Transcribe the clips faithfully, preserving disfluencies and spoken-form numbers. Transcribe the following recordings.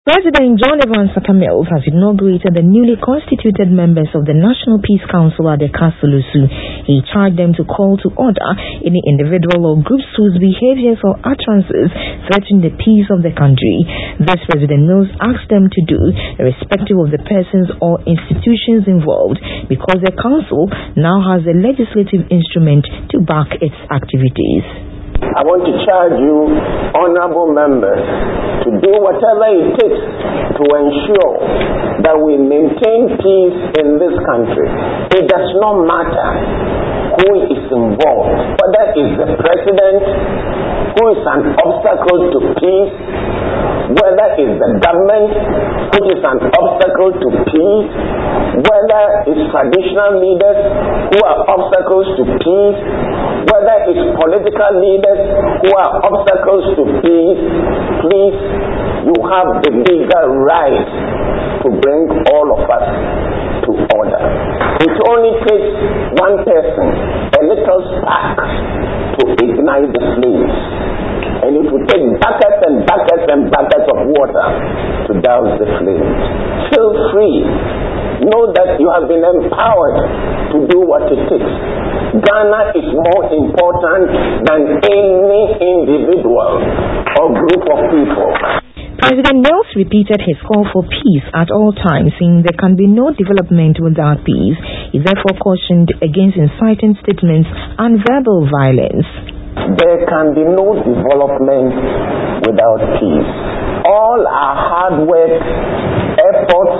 President John Evans Atta Mills has inaugurated the newly constituted members of the National Peace Council at the Kasulusu. He charged them to call to order any individual or groups whose behaviors or utterances threaten the peace of the country. This President Mills asked them to do, irrespective of the persons or institutions involved, because the council now has a legislative instrument to back its activities. I want to charge you, honorable members, to do whatever it takes to ensure that we maintain peace in this country. It does not matter who is involved, whether it's the president who is an obstacle to peace, whether it's the government which is an obstacle to peace, whether it's traditional leaders who are obstacles to peace, whether it's political leaders who are obstacles to peace. Please, you have the legal right to bring all of us to order. It only takes one person, a little spark, to ignite the flames. And it will take buckets and buckets and buckets of water to douse the flames. Feel free. Know that you have been empowered to do what it takes. Ghana is more important than any individual or group of people. President Mills repeated his call for peace at all times, saying there can be no development without peace. He therefore cautioned against inciting statements and verbal violence. There can be no development without peace. All our hard work, efforts,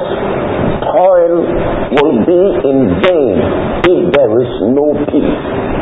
toil will be in vain if there is no peace.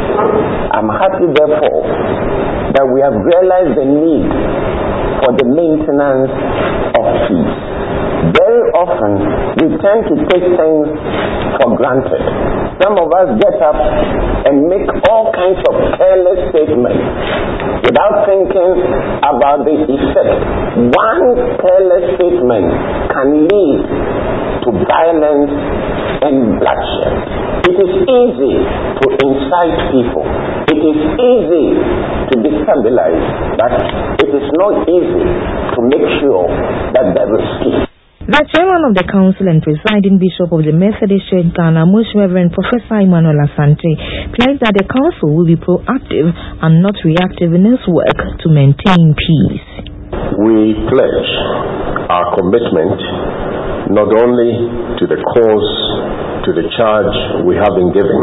I'm happy, therefore, that we have realized the need for the maintenance of peace. Very often, we tend to take things for granted. Some of us get up and make all kinds of careless statements without thinking about the effect. One careless statement can lead to violence and bloodshed. It is easy to incite people. It is easy to destabilize, but it is not easy to make sure that there is peace. The chairman of the council and presiding bishop of the Methodist Church Ghana, Most Reverend Professor Emmanuel Asante, pledged that the council will be proactive and not reactive in its work to maintain peace. We pledge our commitment not only to the cause, to the charge we have been given,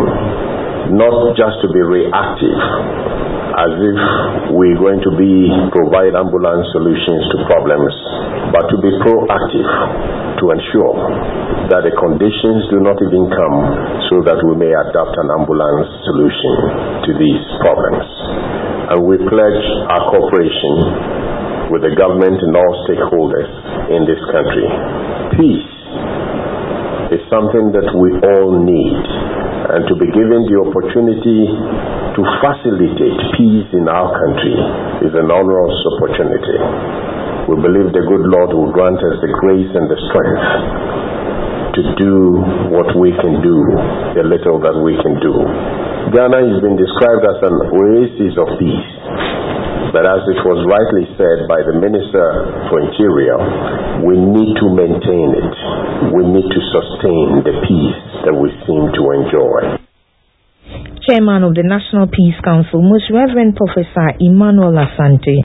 not just to be reactive, as if we're going to be provide ambulance solutions to problems, but to be proactive to ensure that the conditions do not even come so that we may adopt an ambulance solution to these problems. And we pledge our cooperation with the government and all stakeholders in this country. Peace is something that we all need, and to be given the opportunity to facilitate peace in our country is an onerous opportunity. We believe the good Lord will grant us the grace and the strength to do what we can do, the little that we can do. Ghana has been described as an oasis of peace, but as it was rightly said by the Minister for Interior, we need to maintain it. We need to sustain the peace that we seem to enjoy. Chairman of the National Peace Council, Most Reverend Professor Emmanuel Asante.